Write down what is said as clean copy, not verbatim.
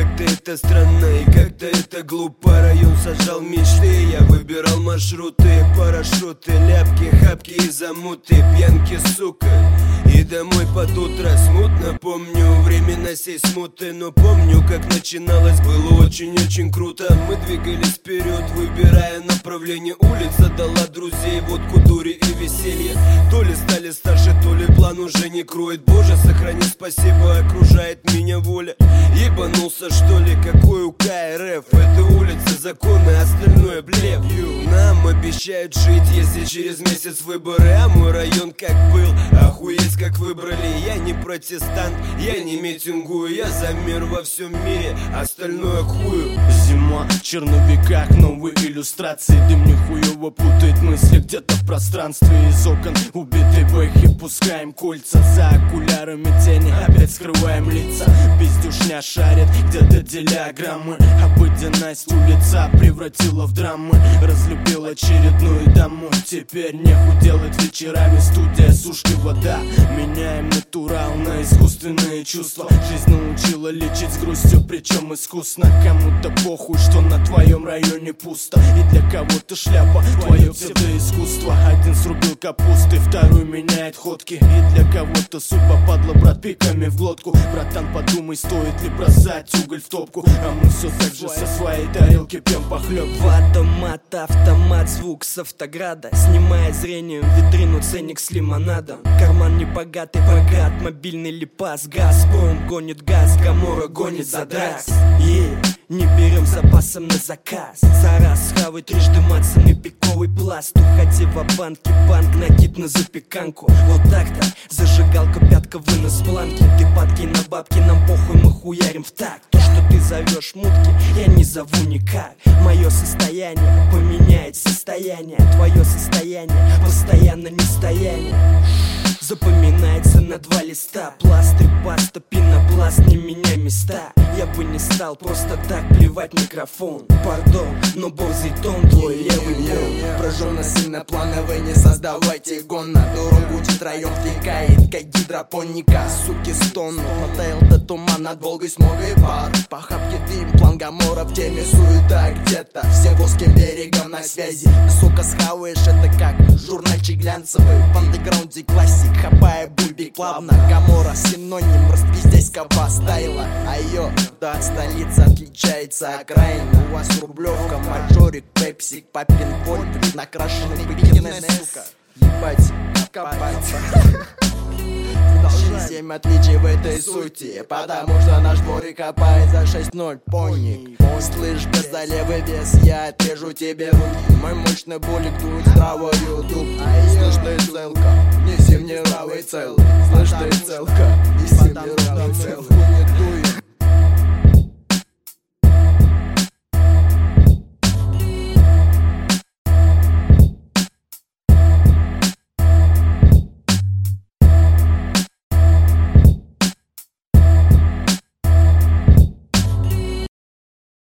как-то это странно и как-то это глупо. Район сажал мечты, я выбирал маршруты, парашюты, ляпки, хапки и замуты, пьянки, сука. И домой под утро смутно помню времена сей смуты. Но помню, как начиналось, было очень-очень круто. Мы двигались вперед, выбирая направление. Улица дала друзей, водку, дури и веселье. То ли стали старше, то ли план уже не кроет. Боже, сохрани, спасибо, окружает меня воля. Ебанулся, что ли, какой УК РФ? Это улица, законы, остальное блеф. Нам обещают жить, если через месяц выборы. А мой район как был, охуеть как выбрали. Я не протестант, я не митингую. Я за мир во всем мире, остальное хую. Зима, в черновиках новые иллюстрации. Дым нихуево путает мысли где-то в пространстве. Из окон убитый бэхи, пускаем кольца. За окулярами тени опять скрываем лица. Пиздюшня шарит где-то диаграммы. Обыденность улица превратила в драмы. Разлюбил очередную даму. Теперь нехуй делать вечерами. Студия, сушки, вода. Меняем натурал на искусственные чувства. Жизнь научила лечить с грустью, причем искусно. Кому-то похуй, что на твоем районе пусто. И для кого-то шляпа, твое псевдоискусство. Один срубил капусты, второй меняет ходки. И для кого-то судьба падла, брат, пиками в глотку. Братан, подумай, стоит ли бросать уголь в топку. А мы все так же со своей тарелки пьем похлебку. Автомат, звук с автограда. Снимая зрением витрину, ценник с лимонадом. Карман небогатый, богат, мобильный липас. Газпром гонит газ, Гамора гонит за драс. Не берем запасом на заказ. За раз хавай трижды мацанный пиковый пласт. Уходи в банке, банк, накид на запеканку. Вот так-то, зажигалка, пятка, вынос планки. Ты падки на бабки, нам похуй, мы хуярим в такт. То, что ты зовешь мутки, я не зову никак. Мое состояние поменяет состояние. Твое состояние постоянно нестояние. Запоминается на 2 листа. Пластырь, паста, пенопласт, не меняй места. Я бы не стал просто так плевать микрофон. Пардон, но борзый тон, твой левый пол. Прожженно сильно плановый, не создавайте гон. На дорогу втроем втекает, как гидропоника. Суки стонут, потаял до туман над Волгой, смог и пар. По хапке дым, план Гамора в теме, суета где-то. Все плоским берегом на связи. Сука, схаваешь, это как журнальчик глянцевый. В андеграунде классик, хапая бульбик плавно. Гамора синоним распиздейского стайла. А ее да, столица отличается окраина. У вас рублевка, маджорик, пепсик, папин вольт, накрашенный бикини, сука. Ебать, копать. 7 отличий в этой сути, потому что наш дворик копает за 6-0, поник. Слышь, без за левый вес, я отрежу тебе руки. Мой мощный булик дует здравую дуб. Слышь, ты целка, неси мне равый целый. Слышь, ты целка, неси мне равый целый.